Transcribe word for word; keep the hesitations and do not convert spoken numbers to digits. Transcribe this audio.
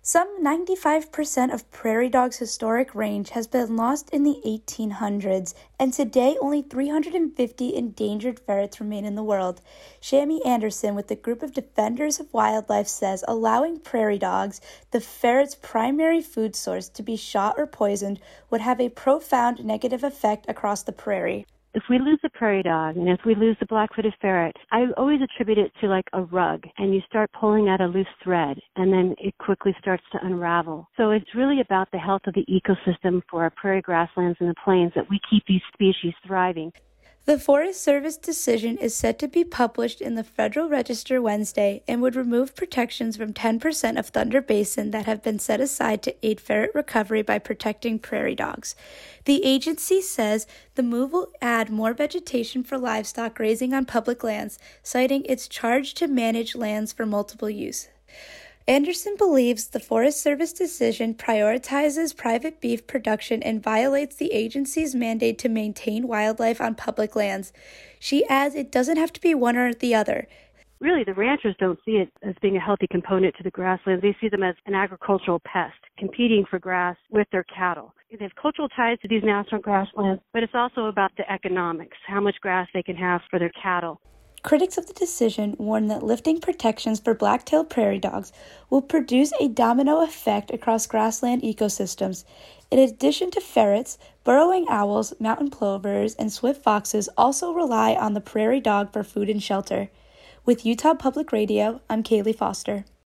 Some ninety-five percent of prairie dogs' historic range has been lost in the eighteen hundreds, and today only three hundred fifty endangered ferrets remain in the world. Shami Anderson with the group of Defenders of Wildlife says allowing prairie dogs, the ferret's primary food source, to be shot or poisoned would have a profound negative effect across the prairie. If we lose the prairie dog and if we lose the black-footed ferret, I always attribute it to like a rug, and you start pulling at a loose thread and then it quickly starts to unravel. So it's really about the health of the ecosystem for our prairie grasslands and the plains that we keep these species thriving. The Forest Service decision is set to be published in the Federal Register Wednesday and would remove protections from ten percent of Thunder Basin that have been set aside to aid ferret recovery by protecting prairie dogs. The agency says the move will add more vegetation for livestock grazing on public lands, citing its charge to manage lands for multiple use. Anderson believes the Forest Service decision prioritizes private beef production and violates the agency's mandate to maintain wildlife on public lands. She adds it doesn't have to be one or the other. Really, the ranchers don't see it as being a healthy component to the grasslands. They see them as an agricultural pest, competing for grass with their cattle. They have cultural ties to these national grasslands, but it's also about the economics, how much grass they can have for their cattle. Critics of the decision warn that lifting protections for black-tailed prairie dogs will produce a domino effect across grassland ecosystems. In addition to ferrets, burrowing owls, mountain plovers, and swift foxes also rely on the prairie dog for food and shelter. With Utah Public Radio, I'm Kaylee Foster.